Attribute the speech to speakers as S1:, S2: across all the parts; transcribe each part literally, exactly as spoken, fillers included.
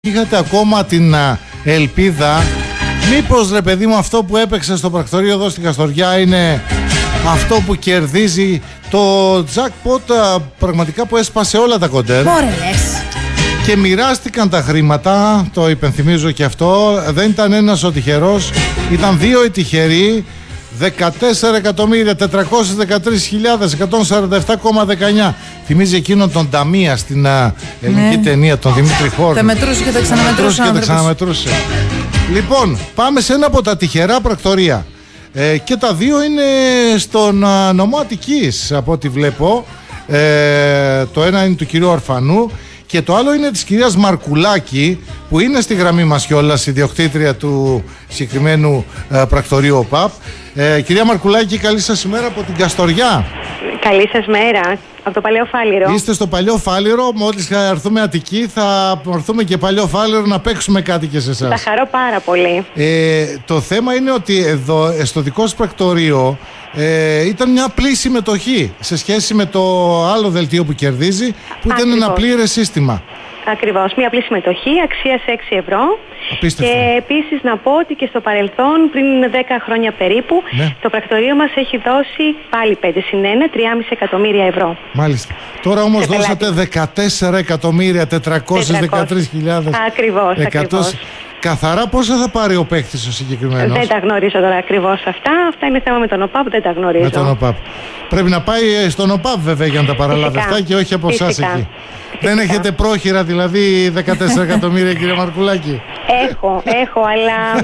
S1: Είχατε ακόμα την α, ελπίδα, μήπως ρε παιδί μου αυτό που έπαιξε στο πρακτορείο εδώ στην Καστοριά είναι αυτό που κερδίζει το jackpot α, πραγματικά που έσπασε όλα τα κοντέρ.
S2: Μωρές.
S1: Και μοιράστηκαν τα χρήματα, το υπενθυμίζω και αυτό, δεν ήταν ένας ο τυχερός, ήταν δύο οι τυχεροί. δεκατέσσερα εκατομμύρια τετρακόσιες δεκατρείς χιλιάδες εκατόν σαράντα επτά κόμμα δεκαεννιά. Θυμίζει εκείνον τον Ταμία στην α, ελληνική ναι. ταινία, τον Δημήτρη Χόρνη.
S2: Τα μετρούσε και τα ξαναμετρούσε.
S1: Και τα ξαναμετρούσε. Λοιπόν, πάμε σε ένα από τα τυχερά πρακτορεία. Ε, και τα δύο είναι στον α, νομό Αττικής, από ό,τι βλέπω. Ε, το ένα είναι του κυρίου Ορφανού και το άλλο είναι της κυρίας Μαρκουλάκη, που είναι στη γραμμή μας κιόλας, ιδιοκτήτρια του συγκεκριμένου ε, πρακτορείου ΟΠΑΠ. Ε, κυρία Μαρκουλάκη, καλή σας ημέρα από την Καστοριά.
S3: Καλή σας μέρα, από το Παλαιό Φάληρο.
S1: Είστε στο Παλαιό Φάληρο, μόλις θα έρθουμε Αττική θα έρθουμε και Παλαιό Φάληρο να παίξουμε κάτι και σε εσάς.
S3: Τα χαρώ πάρα πολύ.
S1: Ε, το θέμα είναι ότι εδώ στο δικό σας πρακτορείο ε, ήταν μια απλή συμμετοχή σε σχέση με το άλλο δελτίο που κερδίζει, που ήταν Ακριβώς. ένα πλήρες σύστημα.
S3: Ακριβώς, μια απλή συμμετοχή αξίας έξι ευρώ.
S1: Απίστευτο.
S3: Και επίσης να πω ότι και στο παρελθόν, πριν δέκα χρόνια περίπου,
S1: ναι.
S3: το πρακτορείο μας έχει δώσει πάλι πέντε συν ένα, τρία κόμμα πέντε εκατομμύρια ευρώ.
S1: Μάλιστα. Τώρα όμως δώσατε δεκατέσσερα εκατομμύρια τετρακόσιες δεκατρείς χιλιάδες.
S3: Ακριβώς, ακριβώς.
S1: Καθαρά πόσα θα πάρει ο παίκτης ο συγκεκριμένος?
S3: Δεν τα γνωρίζω τώρα ακριβώς αυτά. Αυτά είναι θέμα με τον ΟΠΑΠ, δεν τα γνωρίζω.
S1: Με τον ΟΠΑΠ. Πρέπει να πάει στον ΟΠΑΠ βέβαια για να τα παραλάβει αυτά και όχι από εσάς εκεί. Φυσικά. Δεν έχετε πρόχειρα δηλαδή δεκατέσσερα εκατομμύρια, κύριε Μαρκουλάκη?
S3: Έχω, έχω, αλλά...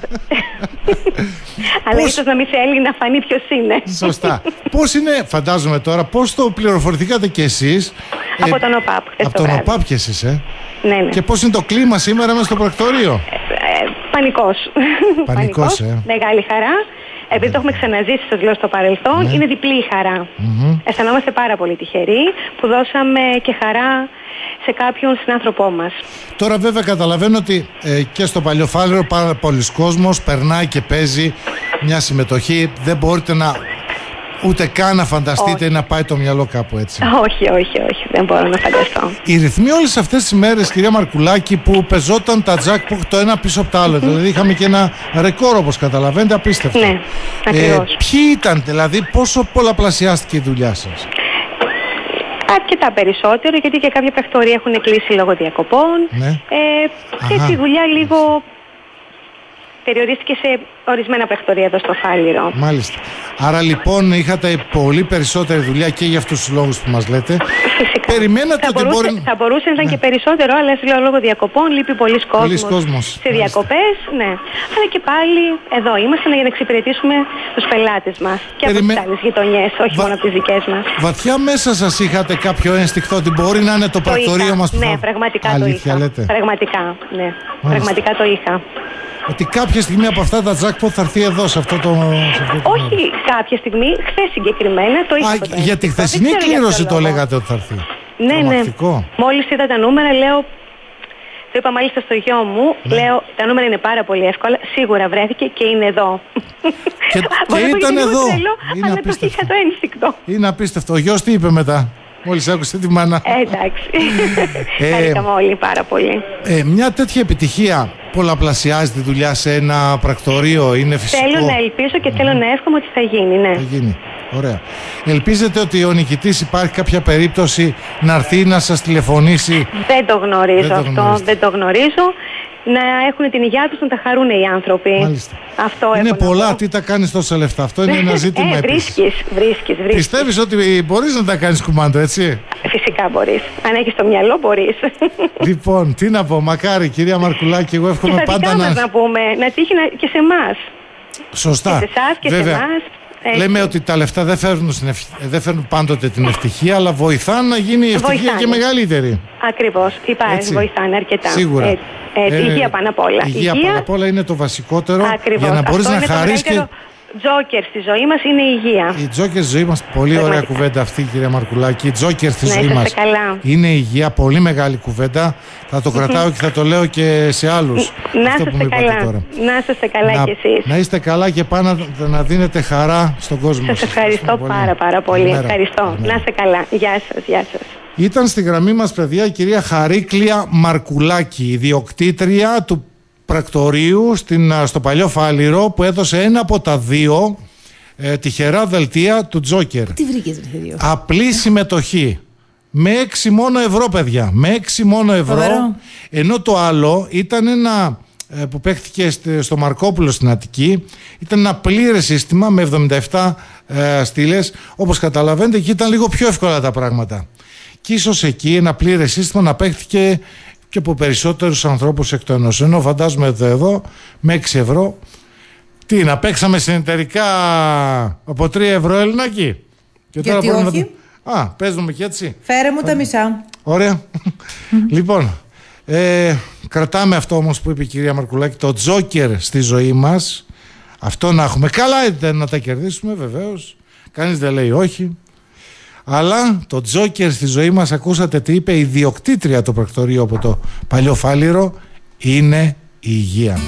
S3: αλλά πώς... ίσως να μην θέλει να φανεί ποιος είναι.
S1: Σωστά. Πώς είναι, φαντάζομαι τώρα, πώς το πληροφορηθήκατε κι εσείς?
S3: Από ε, τον ΟΠΑΠ.
S1: Από τον ΟΠΑΠ κι εσείς, ε?
S3: Ναι, ναι.
S1: Και πώς είναι το κλίμα σήμερα μέσα στο πρακτορείο?
S3: Ε, πανικός.
S1: Πανικός, ε.
S3: Μεγάλη χαρά. Επειδή το έχουμε ξαναζήσει, σας λέω, στο παρελθόν, ναι. είναι διπλή η χαρά. Mm-hmm. Αισθανόμαστε πάρα πολύ τυχεροί που δώσαμε και χαρά σε κάποιον συνάνθρωπό μας.
S1: Τώρα βέβαια καταλαβαίνω ότι ε, και στο Παλαιό Φάληρο πάρα πολλοί κόσμος περνάει και παίζει μια συμμετοχή. Δεν μπορείτε να ούτε καν να φανταστείτε όχι. να πάει το μυαλό κάπου έτσι.
S3: Όχι, όχι, όχι. Δεν μπορώ να φανταστώ.
S1: Οι ρυθμοί όλες αυτές τις μέρες, κυρία Μαρκουλάκη, που πεζόταν τα jackpot το ένα πίσω από το άλλο. Mm-hmm. Δηλαδή είχαμε και ένα ρεκόρ, όπως καταλαβαίνετε, απίστευτο.
S3: Ναι, ακριβώς.
S1: Ε, ποιοι ήταν, δηλαδή, πόσο πολλαπλασιάστηκε η δουλειά σας?
S3: Αρκετά περισσότερο, γιατί και κάποια πρακτορεία έχουν κλείσει λόγω διακοπών.
S1: Ναι.
S3: Ε, και έτσι η δουλειά λίγο περιορίστηκε σε ορισμένα πρακτορεία εδώ στο Φάληρο.
S1: Μάλιστα. Άρα λοιπόν είχατε πολύ περισσότερη δουλειά και για αυτούς τους λόγους που μας λέτε.
S3: Φυσικά.
S1: Περιμένατε
S3: θα
S1: ότι
S3: μπορούσε,
S1: μπορεί...
S3: θα μπορούσε να ήταν ναι. και περισσότερο, αλλά λέω λόγω διακοπών λείπει πολλοί κόσμος,
S1: κόσμος
S3: σε διακοπές. Ναι. Αλλά και πάλι εδώ ήμασταν για να εξυπηρετήσουμε τους πελάτες μας και Περιμέ... από τις άλλες γειτονιές, όχι Βα... μόνο από τις δικές μας.
S1: Βαθιά μέσα σας είχατε κάποιο ένστικτο ότι μπορεί να είναι το, το πρακτορείο μας που
S3: ναι,
S1: θα...
S3: πραγματικά
S1: Αλήθεια,
S3: το είχα.
S1: Λέτε.
S3: Πραγματικά, ναι. Πραγματικά το είχα.
S1: Ότι κάποια στιγμή από αυτά τα jackpot θα έρθει εδώ, σε αυτό το... Σε αυτό το
S3: όχι
S1: μέρο.
S3: Κάποια στιγμή, χθες συγκεκριμένα το είχα.
S1: Α, για τη χθεσινή κλήρωση το λέγατε ότι θα έρθει.
S3: Ναι, ναι. Μόλις είδα τα νούμερα, λέω... Το είπα μάλιστα στο γιο μου, ναι. λέω τα νούμερα είναι πάρα πολύ εύκολα, σίγουρα βρέθηκε και είναι εδώ.
S1: Και, και ήταν εδώ.
S3: Τρελό, είναι αλλά απίστευτο. Το είχα το ένστικτο.
S1: Είναι απίστευτο. Ο γιος τι είπε μετά? Μόλις άκουσε τη μάνα.
S3: Ε, εντάξει. Χαρήκαμε όλοι πάρα πολύ.
S1: Ε, μια τέτοια επιτυχία πολλαπλασιάζει τη δουλειά σε ένα πρακτορείο, είναι φυσικό?
S3: Θέλω να ελπίσω και mm. θέλω να εύχομαι ότι θα γίνει, ναι. Θα
S1: γίνει. Ωραία. Ελπίζετε ότι ο νικητής υπάρχει κάποια περίπτωση να έρθει να σας τηλεφωνήσει?
S3: Δεν το γνωρίζω
S1: δεν
S3: αυτό,
S1: το
S3: δεν το γνωρίζω. Να έχουν την υγεία τους, να τα χαρούν οι άνθρωποι.
S1: Μάλιστα.
S3: Αυτό
S1: είναι πολλά, τι τα κάνεις τόσα λεφτά? Αυτό είναι ένα ζήτημα.
S3: ε, βρίσκεις, βρίσκεις, βρίσκεις.
S1: Πιστεύεις ότι μπορείς να τα κάνεις κουμάντο, έτσι?
S3: Φυσικά μπορείς. Αν έχεις το μυαλό μπορείς.
S1: Λοιπόν, τι να πω, μακάρι κυρία Μαρκουλάκη, εγώ εύχομαι
S3: και
S1: πάντα να...
S3: να πούμε, να τύχει να... και σε εμάς.
S1: Σωστά.
S3: Και σε εσάς και
S1: Βέβαια.
S3: σε εμάς. Έτσι.
S1: Λέμε ότι τα λεφτά δεν φέρνουν, στην ευχ... δεν φέρνουν πάντοτε την ευτυχία, αλλά βοηθάνε να γίνει η ευτυχία βοηθάνε. Και μεγαλύτερη.
S3: Ακριβώς. Υπάρχει, βοηθάνε αρκετά.
S1: Σίγουρα.
S3: Έτσι. Έτσι. Ε, υγεία πάνω απ' όλα.
S1: Υγεία, υγεία πάνω απ' όλα είναι το βασικότερο.
S3: Ακριβώς.
S1: Για να μπορείς
S3: αυτό
S1: να χαρείς και...
S3: Τζόκερ στη ζωή μας είναι η υγεία.
S1: Η τζόκερ στη ζωή μας, πολύ Πραγματικά. Ωραία κουβέντα αυτή, κυρία Μαρκουλάκη. Η τζόκερ στη
S3: ναι,
S1: ζωή μας
S3: καλά.
S1: είναι η υγεία, πολύ μεγάλη κουβέντα. Θα το κρατάω και θα το λέω και σε άλλους.
S3: Να είστε καλά. Τώρα. Να είστε καλά να, κι εσείς.
S1: Να είστε καλά και πάνω να, να δίνετε χαρά στον κόσμο.
S3: Σας ευχαριστώ πάρα πάρα πολύ. Ευχαριστώ. Να είστε καλά. Γεια σας, γεια σας.
S1: Ήταν στη γραμμή μας, παιδιά, η κυρία Χαρίκλια Μαρκουλάκη, ιδιοκτήτρια του πρακτορείου στην, στο Παλιό Φάληρο, που έδωσε ένα από τα δύο ε, τυχερά δελτία του Τζόκερ.
S2: Τι βρήκες, ρε δύο?
S1: Απλή συμμετοχή. Με έξι μόνο ευρώ, παιδιά. Με έξι μόνο ευρώ.
S2: Φοβερό.
S1: Ενώ το άλλο ήταν ένα ε, που παίχτηκε στο Μαρκόπουλο στην Αττική. Ήταν ένα πλήρες σύστημα με εβδομήντα επτά ε, στήλες. Όπως καταλαβαίνετε, εκεί ήταν λίγο πιο εύκολα τα πράγματα. Και ίσως εκεί ένα πλήρες σύστημα να παίχτηκε και από περισσότερους ανθρώπους εκ του ενός. Ενώ φαντάζομαι εδώ, εδώ με έξι ευρώ. Τι, να παίξαμε συνεταιρικά από τρία ευρώ Ελληνάκι. Και
S2: γιατί
S1: τώρα
S2: όχι?
S1: Να... Α, παίζουμε και έτσι.
S2: Φέρε μου τα μισά.
S1: Ωραία. Λοιπόν, ε, κρατάμε αυτό όμως που είπε η κυρία Μαρκουλάκη, το Τζόκερ στη ζωή μας. Αυτό να έχουμε. Καλά ήταν να τα κερδίσουμε, βεβαίως. Κανείς δεν λέει όχι. Αλλά το Τζόκερ στη ζωή μας, ακούσατε τι είπε η ιδιοκτήτρια του πρακτορείου από το Παλιό Φάληρο, είναι η υγεία.